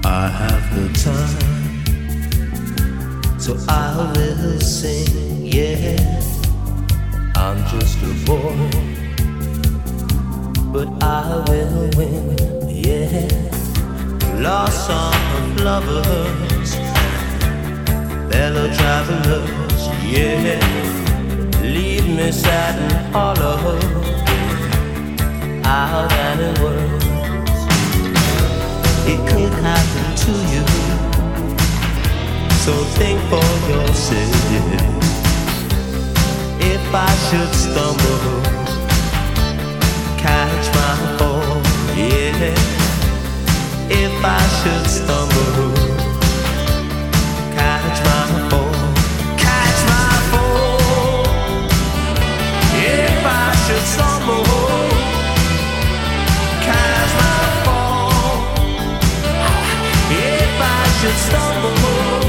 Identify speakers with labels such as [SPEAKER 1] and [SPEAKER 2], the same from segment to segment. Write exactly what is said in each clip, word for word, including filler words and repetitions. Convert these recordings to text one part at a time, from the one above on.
[SPEAKER 1] I have the time, so I will sing, yeah. I'm just a boy, but I will win, yeah. Lost song of lovers, fellow travelers, yeah. Leave me sad and hollow, out and in words. It could happen to you, so think for yourself. If I should stumble, catch my fall, yeah. If I should stumble, catch my fall, catch my fall. If I should stumble, catch my fall. If I should stumble,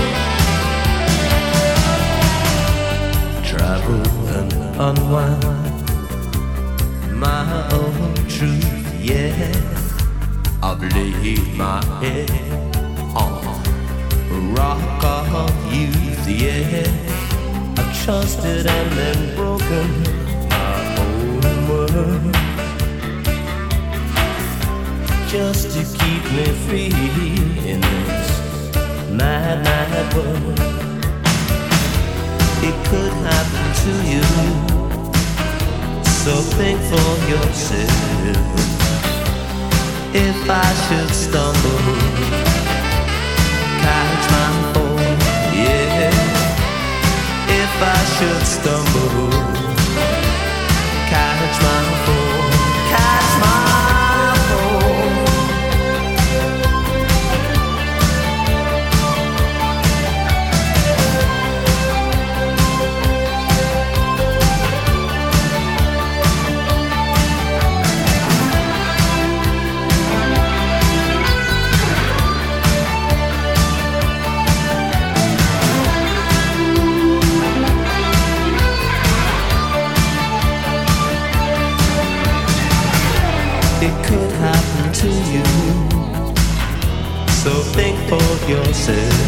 [SPEAKER 1] travel and unwind my own truth, yeah. I've laid my head on a rock of youth, yeah. I trusted and then broken my own word, just to keep me free in this mad, mad world. It could happen to you, so think for yourself. If I should stumble, catch my fall, yeah. If I should stumble, catch my fall, catch my fall. It could happen to you, so think for yourself.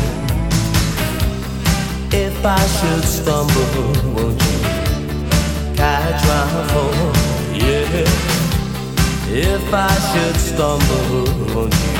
[SPEAKER 1] If I should stumble, won't you catch my fall, yeah. If I should stumble, won't you